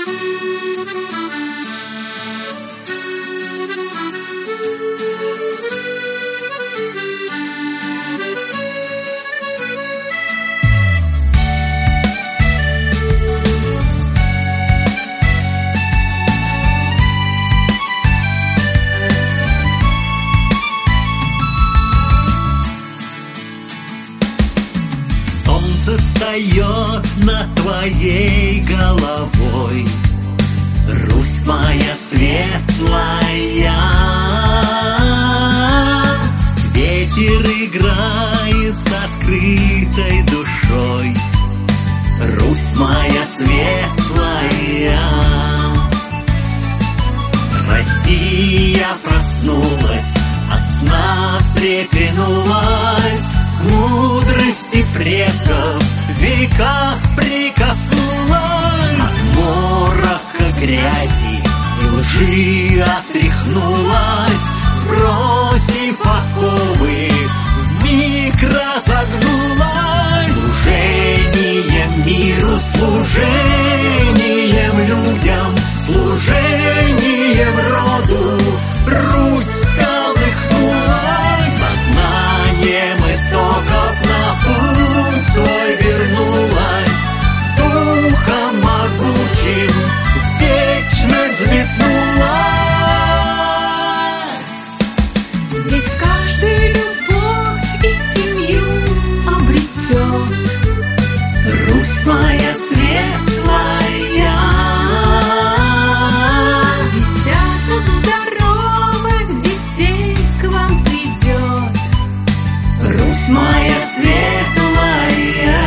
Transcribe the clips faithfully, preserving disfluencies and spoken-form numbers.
Солнце встает над твоей головой, Русь моя светлая. Ветер играет с открытой душой, Русь моя светлая. Россия проснулась, от сна встрепенулась, к мудрости предков в веках прикоснулась. От морока грязи и лжи отряхнулась, сбросив оковы, вмиг разогнулась. Служением миру, служением людям, служением роду Русь всколыхнулась. Сознанием истоков на путь свой вернулась, духом могучим вечно взметнулась. Здесь каждый любовь и семью обретет. Русь моя светлая. Десяток здоровых детей к вам придет. Русь моя светлая.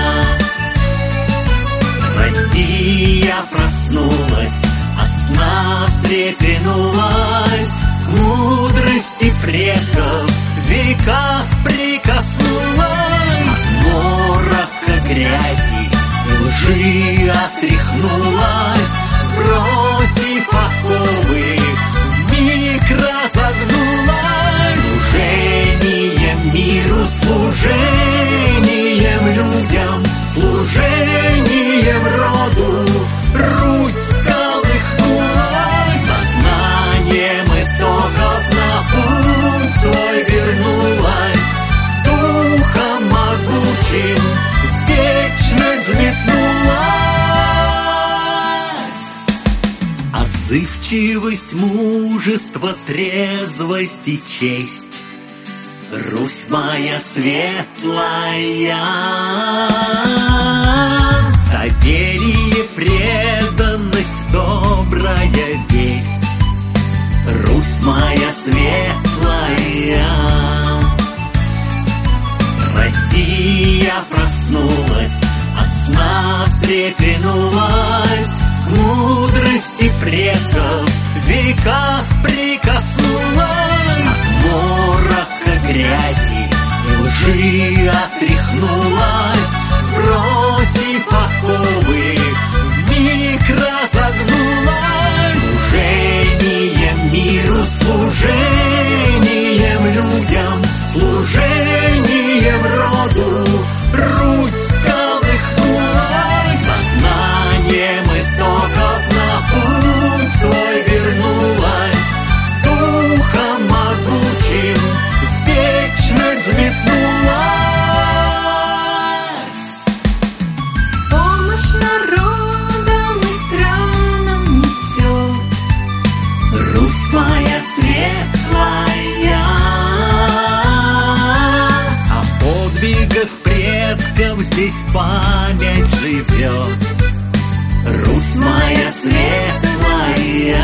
Россия проснулась, от сна встрепенулась, к мудрости предков в веках прикоснулась. От морока грязи и лжи отряхнулась, сбросив оковы, вмиг разогнулась. Служением миру, служением людям, служением роду Русь всколыхнулась. Сознанием истоков на путь свой вернулась, духом могучим вечно взметнулась. Отзывчивость, мужество, трезвость и честь, Русь моя светлая. Доверие, преданность, добрая весть, Русь моя светлая. Россия проснулась, от сна встрепенулась, к мудрости предков в веках прикоснулась. От морока грязи и лжи отряхнулась, сбросив оковы, вмиг разогнулась. Служением миру, служением людям, служением роду Русь всколыхнулась. Сознанием истоков на путь свой вернулась, духом могучим вечно взметнулась. Помощь народам и странам несет. Русь моя светлая. О подвигах предков здесь память живет. Русь моя светлая.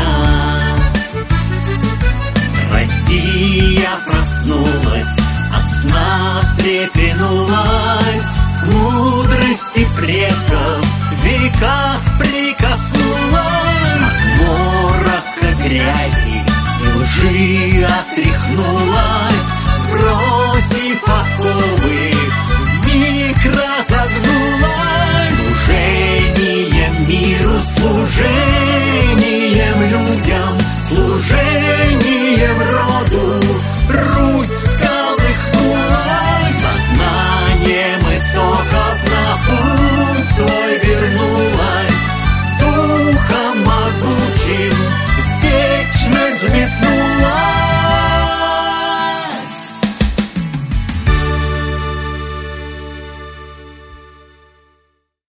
Россия проснулась, от сна встрепенулась, к мудрости предков в веках прикоснулась. От морока грязи и лжи отряхнулась, сбросив оковы, вмиг разогнулась. Служением миру, служением людям, служением роду Русь всколыхнулась. Сознанием истоков на путь почему